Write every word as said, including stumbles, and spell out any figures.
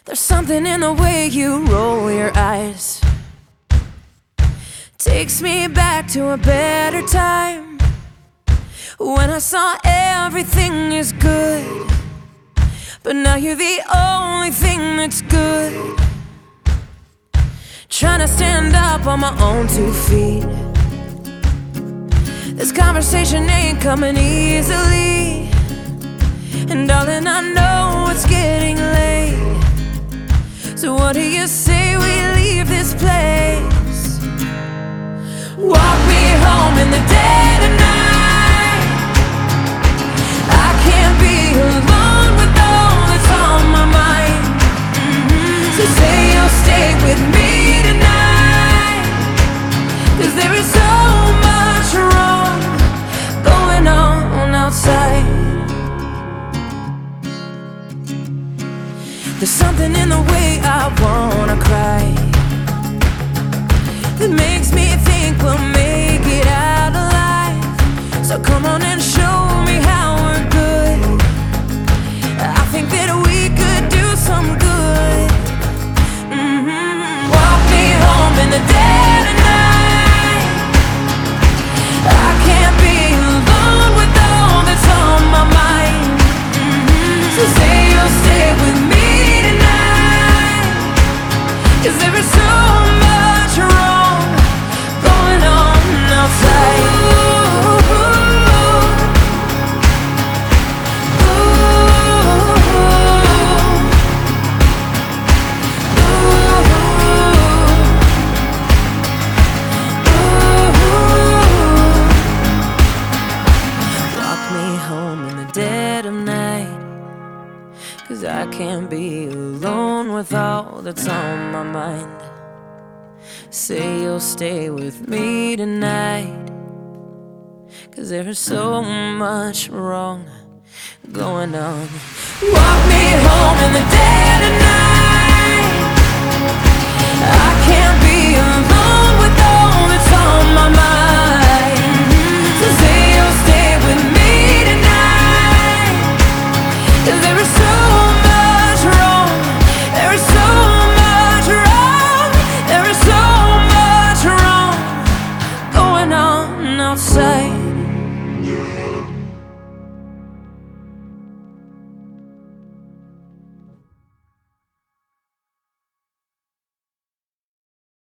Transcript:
There's something in the way you roll your eyes, takes me back to a better time, when I saw everything is good, but now you're the only thing that's good. Trying to stand up on my own two feet, this conversation ain't coming easily, and darling, I know it's getting late. So what do you say we leave this place? Walk me home in the dead of night. I can't be alone with all that's on my mind. Mm-hmm. So say you'll stay with me tonight, 'cause there is so much wrong going on outside. There's something in the way I wanna cry, that makes me think we'll make it out alive. So come on and show me how we're good. I think that we could do some good. Mm-hmm. Walk me home in the dead of night. I can't be alone with all that's on my mind. Mm-hmm. So say you'll stay with me, 'cause there is so much wrong going on outside. Ooh, ooh, ooh. Walk me home in the dead of night, 'cause I can't be alone with all that's on my mind. Say you'll stay with me tonight, 'cause there is so much wrong going on. Walk me home in the day.